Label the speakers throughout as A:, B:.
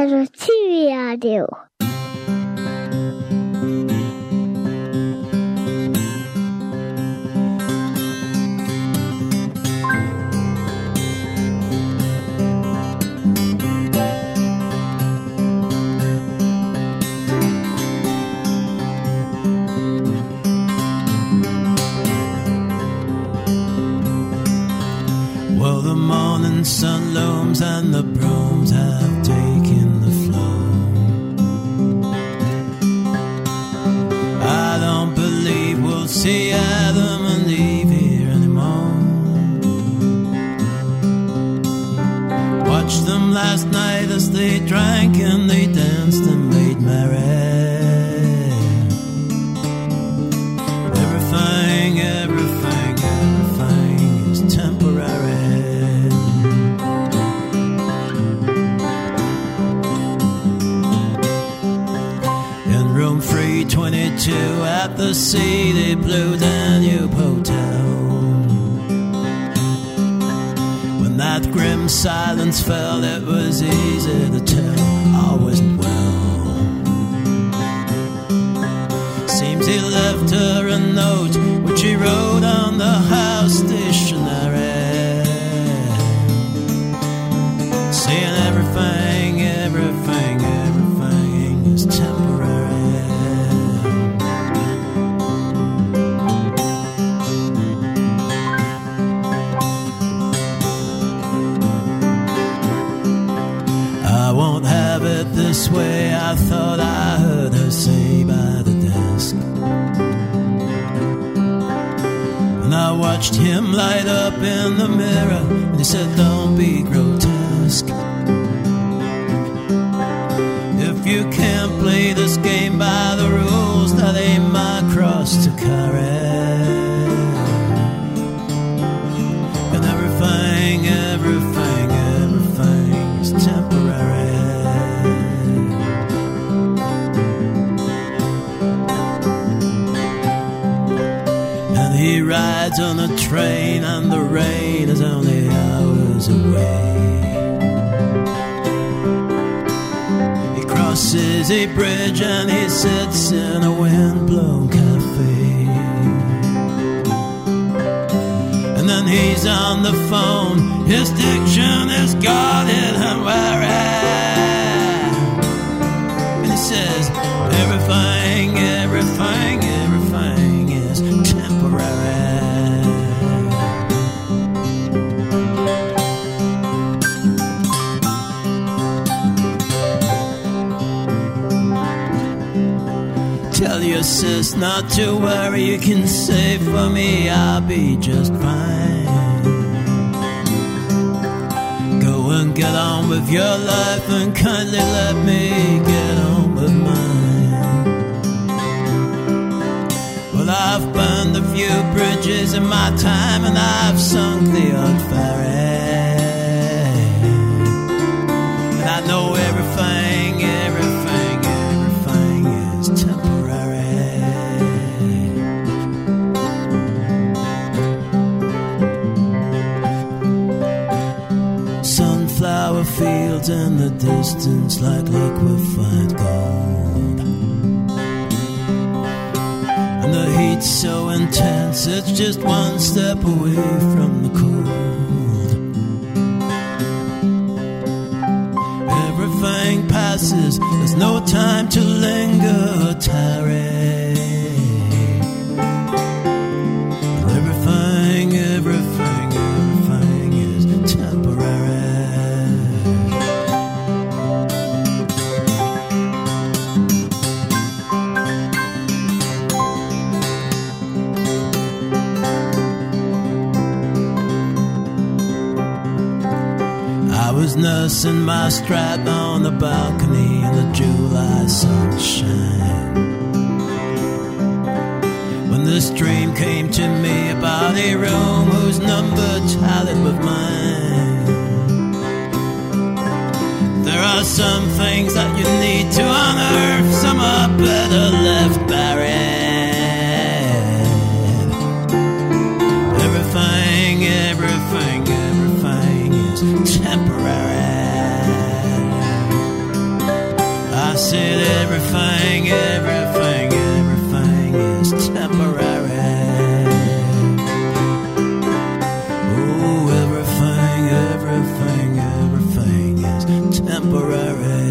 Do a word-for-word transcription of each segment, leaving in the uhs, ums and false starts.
A: Alternative Radio.
B: Well, the morning sun looms and the brooms have taken the floor. I don't believe we'll see Adam and Eve here anymore. Watched them last night as they drank and they danced and made merry. Everything, everything, everything is temporary. three twenty-two at the sea, the Blue Danube Hotel. When that grim silence fell, it was easy to tell I wasn't well. Seems he left her a note which he wrote on the house stationery, saying everything, everything, everything is temporary. I won't have it this way, I thought I heard her say by the desk. And I watched him light up in the mirror, and he said, don't be grotesque. If you can't play this game by the rules, that ain't my cross to carry. And everything, everything, everything is temporary. And he rides on a train and the rain is only hours away. He crosses a bridge and he sits in a wind-blown cafe. And then he's on the phone, his diction is guarded and wary. And he says, everything, everything, everything is temporary. Tell your sis not to worry, you can say for me I'll be just fine. Go and get on with your life and kindly let me get on with mine. Well, I've burned a few bridges in my time and I've sunk the odd ferry. And I know everything, everything, everything is temporary. Sunflower fields in the distance like liquefied gold. And the heat's so intense, it's just one step away from the cold. Everything passes, there's no time to linger or tarry. And everything, everything, everything is temporary. I was nursing my strap on the balcony in the July sunshine, when this dream came to me about a room whose number tallied with mine. There are some things that you need to unearth, some are better left buried. Everything, everything, everything is temporary. temporary. Oh, everything, everything, everything is temporary.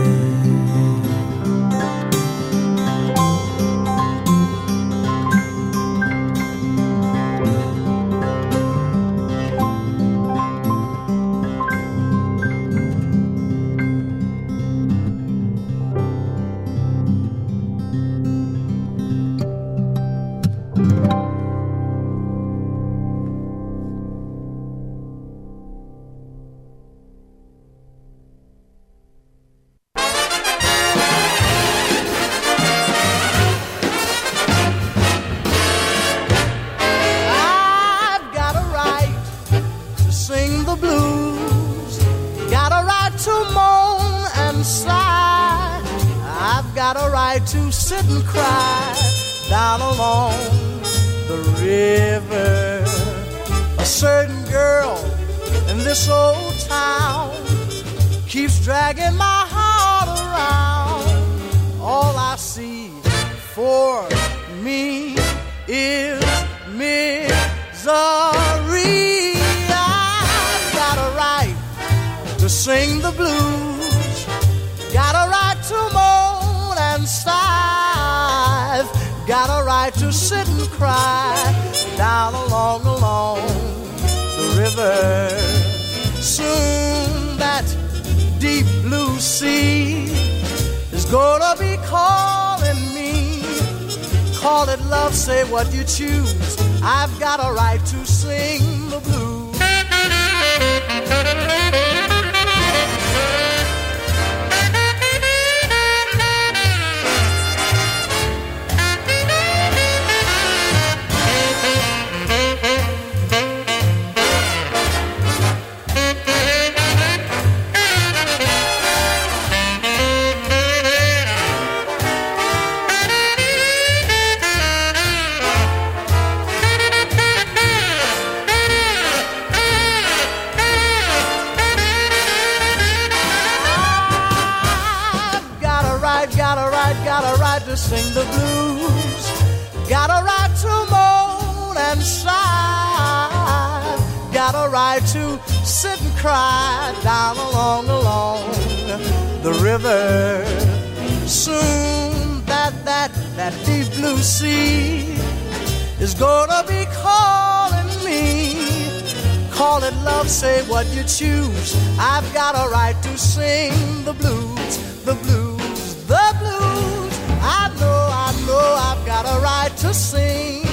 C: To sit and cry down along the river. A certain girl in this old town keeps dragging my heart around. All I see for me is misery. I've got a right to sing the blues, got a right to moan and sigh, got a right to sit and cry down along, along the river. Soon that deep blue sea is gonna be calling me. Call it love, say what you choose. I've got a right to sing the blues. Sing the blues, got a right to moan and sigh, got a right to sit and cry down along, along the river. Soon that, that, that deep blue sea is gonna be calling me. Call it love, say what you choose. I've got a right to sing the blues, the blues, the blues. I know, I know I've got a right to sing